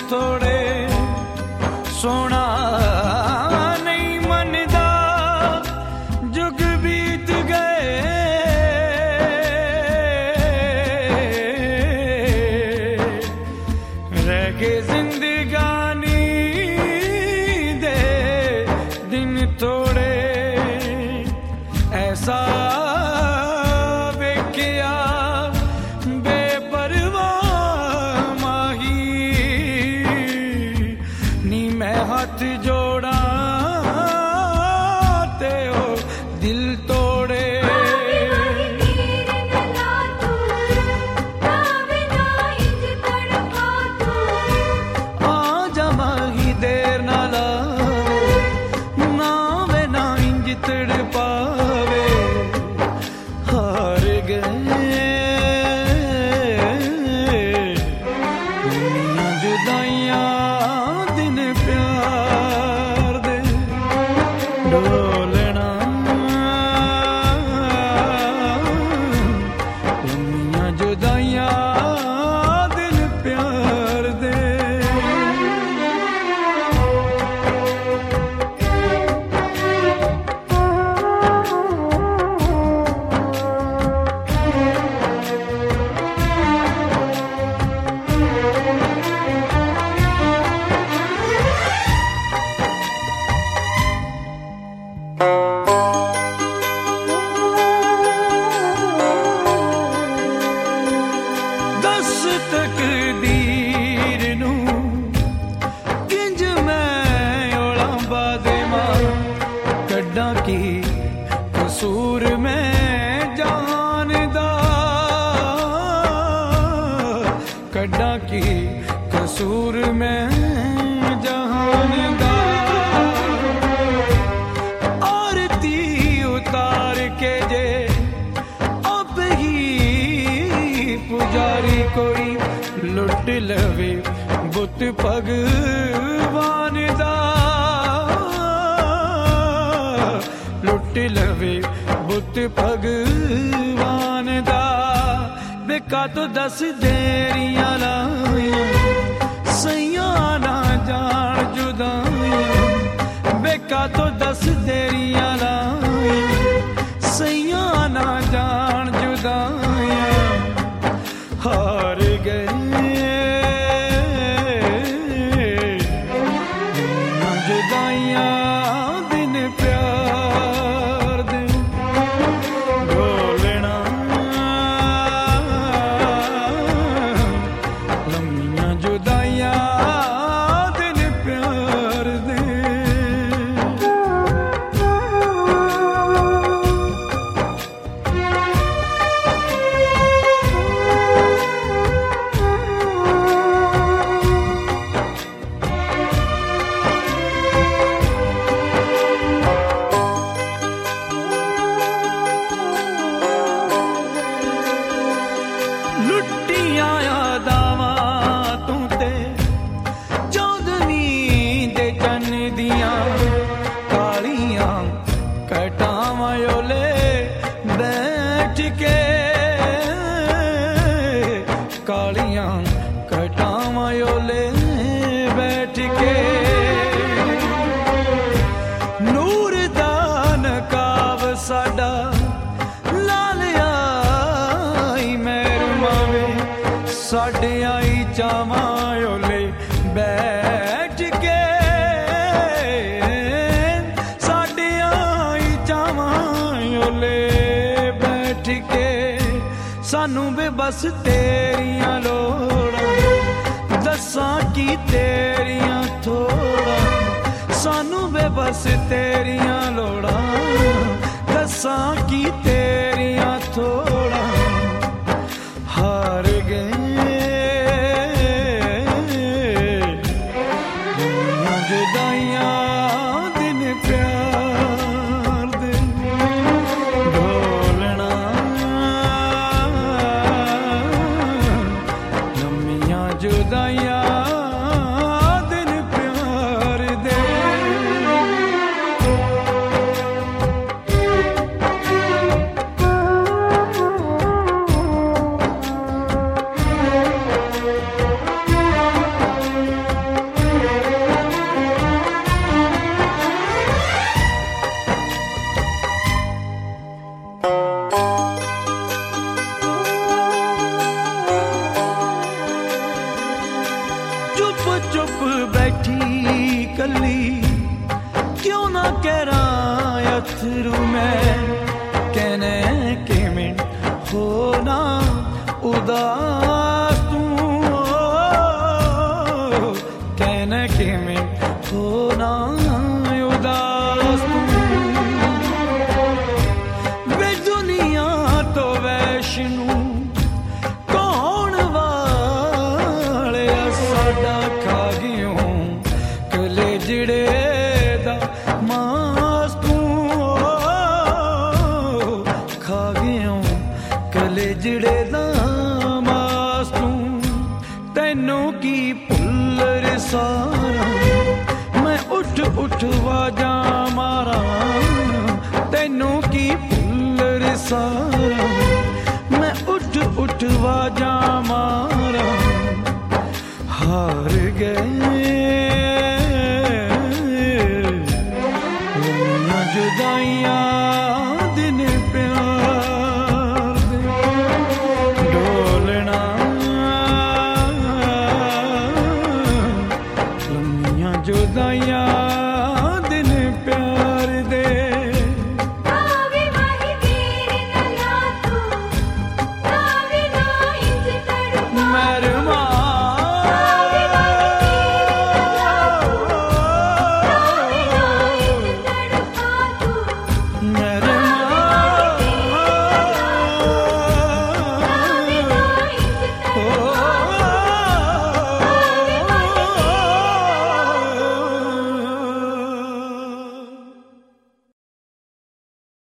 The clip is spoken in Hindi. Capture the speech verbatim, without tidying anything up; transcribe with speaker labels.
Speaker 1: थोड़े सोना नहीं मनदा जुग बीत गए रह गए जिंदगानी दे दिन थोड़े ऐसा वेख्या बेपरवाह माही नी मैं हाथ जोड़ा ते ओ दिल तोड़े आजा माही देर ना लावे ना वे ना इंज तड़पावे हार गए दुनिया जुदाइयां दिन प्यार दे डोलना दुनिया जुदाइयां दिन प्यार दे दस तकदीर नू किंज मैं ओलांबा देवां कड्डां की कसूर मैं जानदा कड्डां की कसूर मैं जानदा आरती उतार के जे अब ही पुजारी कोई लुट लवे बुत भगवान दा लुट लवे बुत भगवान दा बेका तो दस देरियां लाइयां सैयां ना जान जुदाइयां बेका तो दस देरियां लाइयां सैयां ना जान जुदाइयां हार गए जुदाइयां दिन प्यार दे डोलना लम्मियां जुदाइयां दिन प्यार दे लुट्टियां यादावां तू ते चौदवीं दे जन दियां कालियां कटावां ओले बैठ के कालियां कटावां ओले बैठ के नूर दा नकाब साडा लालिया साढ़े आई चावां ओले बैठ के साढ़े आई चावां ओले बैठ के सानू बेबस तेरियां लोड़ां दसां की तेरियां थोड़ा सानू बेबस तेरियां लोड़ां दसां की तेरियां थोड़ा हार गए जुदाइयां दिन प्यार दे ढोलना लम्मियां जुदाइयां दिन प्यार दे चुप चुप बैठी कली क्यों ना कह रहा अथरू मैं कहने के मिनट होना उदास तू कहने के मिनट होना उदास तू वे दुनिया तो वैष्णु कौन वाले साडा खा गियों कले जिड़े दा मास तू खा गियों कले जिड़े दा मास तू तैनू की पुल्लर सारा मैं उठ उठ वाजा मारा तैनू की पुल्लर सारा मैं उठ उठ वाजा मारा हार गए